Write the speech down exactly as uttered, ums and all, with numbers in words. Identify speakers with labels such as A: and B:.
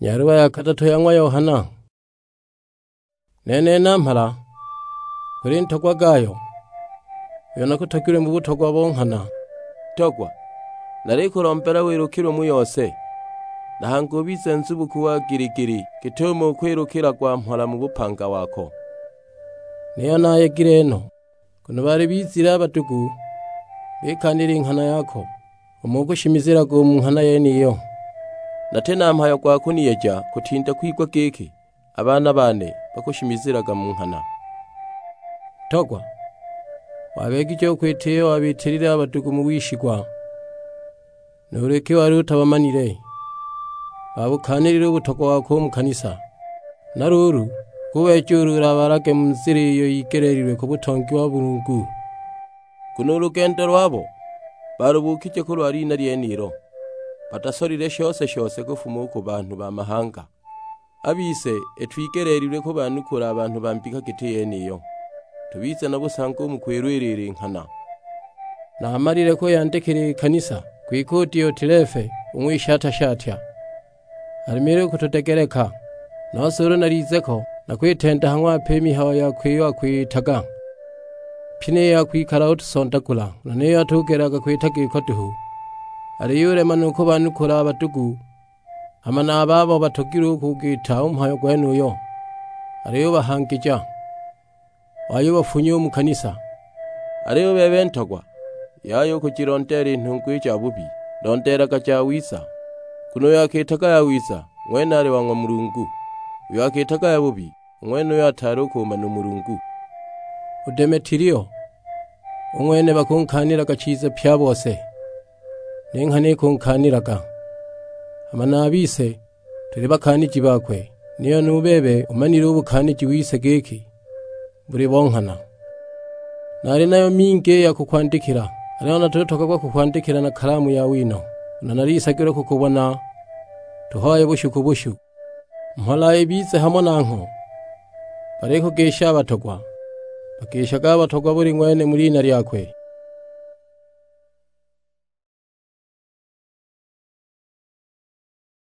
A: Nyaruba ya katatu yangwa Yohana. Nene nampala kuri ntogwa gayo yona kutakire mu butogwa bonkana
B: togwa nari kurompera wirukiro mu yose nahangubize nzubu kuwa girigiri gitumo kwirukira kwa mpora mu bupanga wako
A: niyo naye gireno kuno bari bizira abatugu bekanira inkana yako umugushimizira go mu nkana ye niyo
B: natena mpayo kwa kuniyeja kutinda kwigwa geke abana bane bakushimiziraga mu nkana
A: togwa wabega icyo kwiteye wabitirira abatugu mu wishigwa nureke wari utabamanire babukanirira ubutogwa wako mu kanisa naruru kubecurura abarage mu nziri iyo yigererire ku butongi wa burungu
B: kuno urugendo rwabo barubukije ko rwari nariyeniro batasorire shose shose gufumu ku bantu ba mahanga abise etwigererire ko banukura abantu bambika giteye niyo tubize na busango mu kwirwirira inkana
A: namarire ko yandekere kanisa kwikoti yo telefe umwishata shatya arimire kutotegereka nasoro narizeko nakwitenda hamwa pemi hawa ya kwiyo kwitaga pine ya kwikara utusondagula none yatugeraga kwitaga ikoduhu ariyure manuko banukura abatugu amana ababo batogira kugita umpayo gwenuyo ariyo bahangija wayo bafunye mu kanisa
B: ariyo bebentagwa yayo kukirondera intungu ya bubi ndondera gacha wisa kuno yakitaga ya wisa mwene ari wangwa murungu yakitaga ya bubi mwene yataro kumana murungu
A: Udemetiriyo umwene bakunkanira gacize pya bose nenkane kunkaniraga amana abise turi bakaniki bakwe niyo nubebe umanira ubukaniki wise geki buri bonkana nari nayo minge ya kukwandikira ariho natutoka kwa kukwandikira na kalamu ya wino na nari isagiro kukubona tuhaye bushu kubushu mhola ibize hamwe nanko bareko gesha abatogwa bakeshaga abatogwa buri ngwene muri ina ryakwe